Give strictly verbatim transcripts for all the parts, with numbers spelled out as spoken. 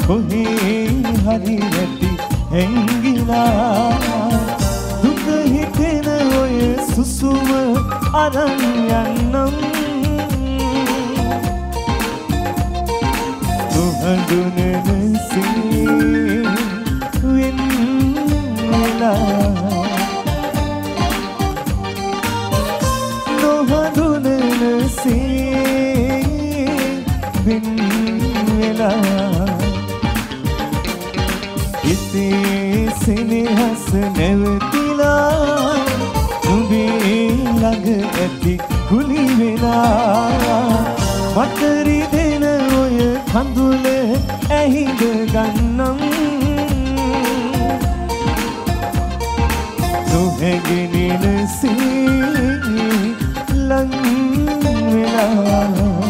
කොහේ හරි නැති හැංගිලා දුක හිතෙන ඔය සුසුම අරන් යන්නම් නොහඳුනනසේ වෙන් වෙලා නොහඳුනනසේ වෙන් වෙලා ඉතේ සෙනෙහස නැවතිලා නුඹේ ළඟ ඇති කුලි වෙලා මට රිදෙන ඔය කඳුල ඇහිඳ ගන්නම් නොහැගෙනෙනසේ ලං වෙලා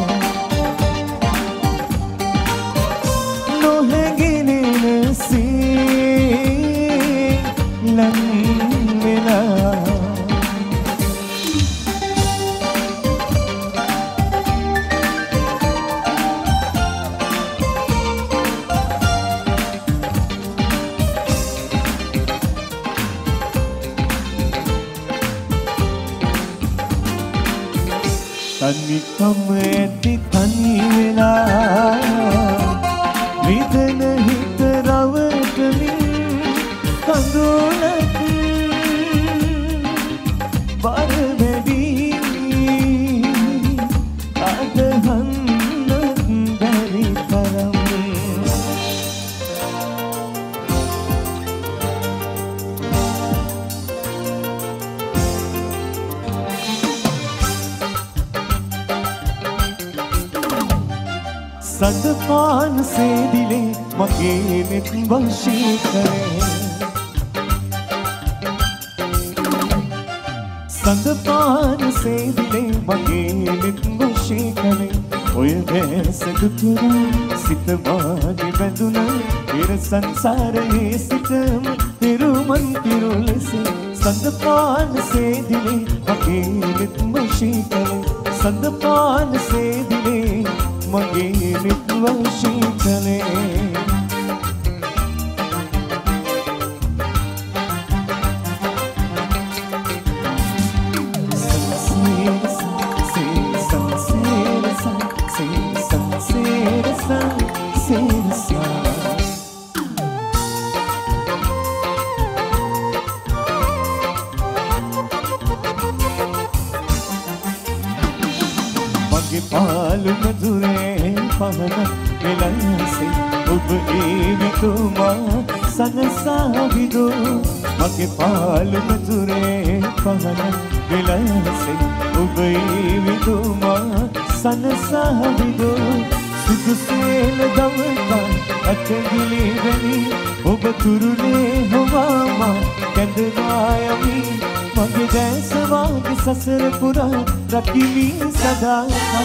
තනිකම ඇති තනි වෙලා විදන හිත රවටමින් කඳුලක් බර වැඩි අදහන්නත් බැරි තරම් සඳපාන සේදිලේ මගේ නෙත් වශී කරේ සඳපාන සේදිලේ මගේ නෙත් වශී කරේ ඔය වැස දුතුරු සිත වාගේ බැඳුන පෙර සංසාරයේ සිටම තිරුමන් තිරුලෙස සඳපාන සේදිලේ මගේ නෙත් වශී කරේ සඳපාන සේදිලේ මගේ නෙත් වශී කළේ පාලු මధుරේ පහන වෙලන්සේ ඔබ ඒවිතුමා සනසා විදෝ මගේ පාලු මధుරේ පහන වෙලන්සේ ඔබ ඒවිතුමා සනසා විදෝ සුදුසේල දවතා අතගිලි වෙනි ඔබ තුරුනේ හොවාමා කැඳවායමි මගේ දැස වාගේ සසර පුරා රකිමි සදා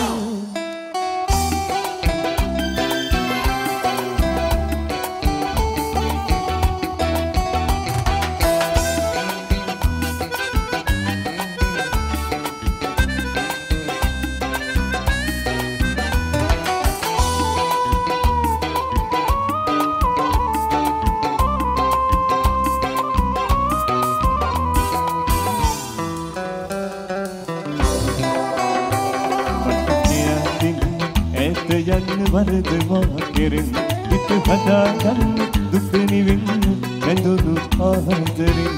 යන්න වරදවා කෙරෙන් හිත හදාගන්න දුක නිවෙන්න බැඳුණු ආදරෙන්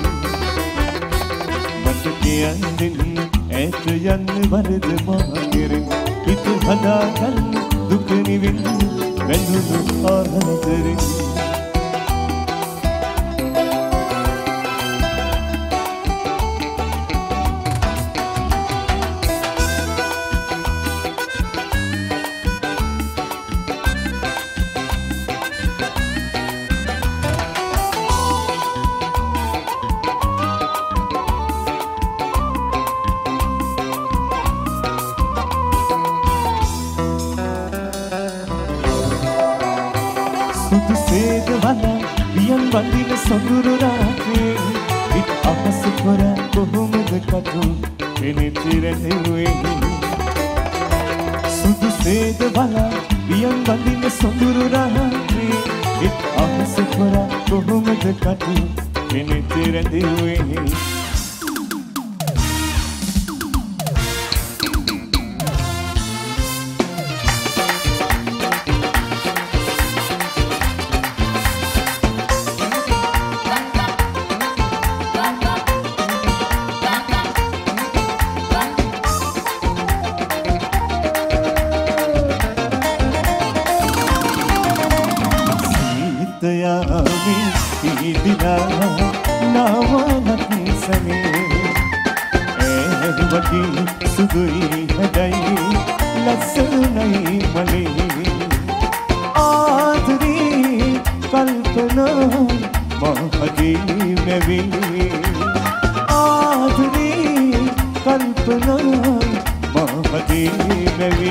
මට කියන්න දෙන්න ඈත යන්න වරදවා කෙරෙන් හිත හදාගන්න දුක නිවෙන්න බැඳුණු ආදරෙන් සේද වන වියන් වඳින සොඳුරු රාත්‍රියේ ඉත් අපස කොර කොහොමද කතු පෙනෙති රැඳුවේ සුදු සේද වන පියන් බඳින සොඳුරු රාත්‍රී ඉත් අහස පුරා කොහොමද කටු කෙනෙක් රැඳුවේ සුදුයි හදයි ලස්සනයි මලේ ආදරී කල්පනා මහදී මෙවි ආදරී කල්පනා මහදී මෙවි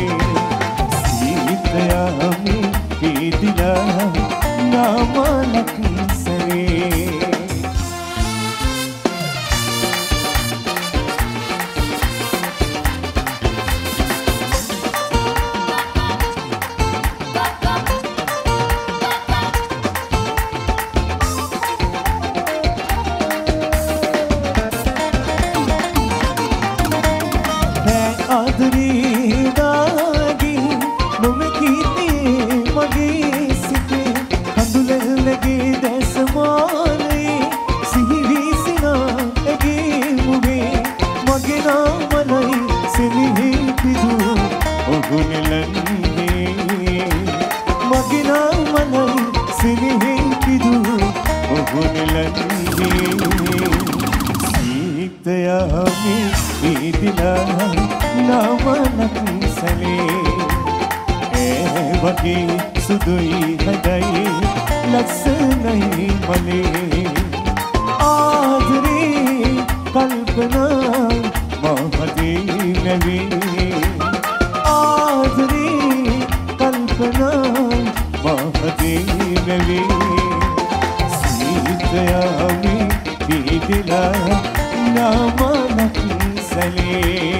සීතයමි කීදිලා නාමලක් සරේ සුදුයි හදයි ලස්සනයි මලේ ආදරේ කල්පනා මහදී නැවි ආදරේ කල්පනා මහදී නැවි සීතයමි පිටිලා නාමලක් සැලේ